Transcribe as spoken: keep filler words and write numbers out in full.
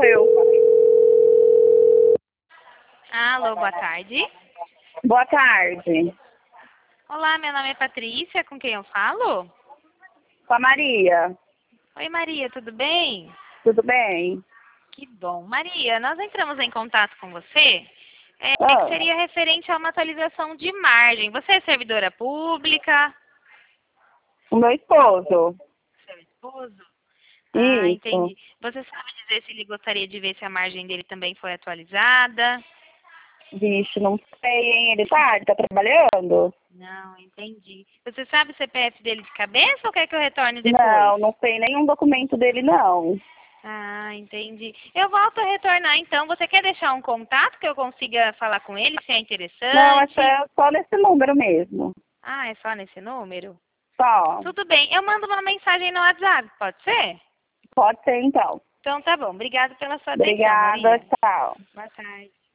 eu. Alô, boa tarde. Boa tarde. Olá, meu nome é Patrícia, com quem eu falo? Com a Maria. Oi, Maria, tudo bem? Tudo bem? Que bom. Maria, nós entramos em contato com você, é, Ah, que seria referente a uma atualização de margem. Você é servidora pública? o meu esposo. Seu esposo? Ah, Isso. entendi. Você sabe dizer se ele gostaria de ver se a margem dele também foi atualizada? Vixe, não sei, hein? Ele tá, ele tá trabalhando? Não, entendi. Você sabe o C P F dele de cabeça ou quer que eu retorne depois? Não, não sei nenhum documento dele, não. Ah, entendi. Eu volto a retornar então. Você quer deixar um contato que eu consiga falar com ele, se é Não, é só, interessante? é só nesse número mesmo. Ah, é só nesse número? Só. Tudo bem. Eu mando uma mensagem no WhatsApp, pode ser? Pode ser, então. Então tá bom. Obrigada pela sua atenção, Obrigada, Maria. tchau. Boa tarde.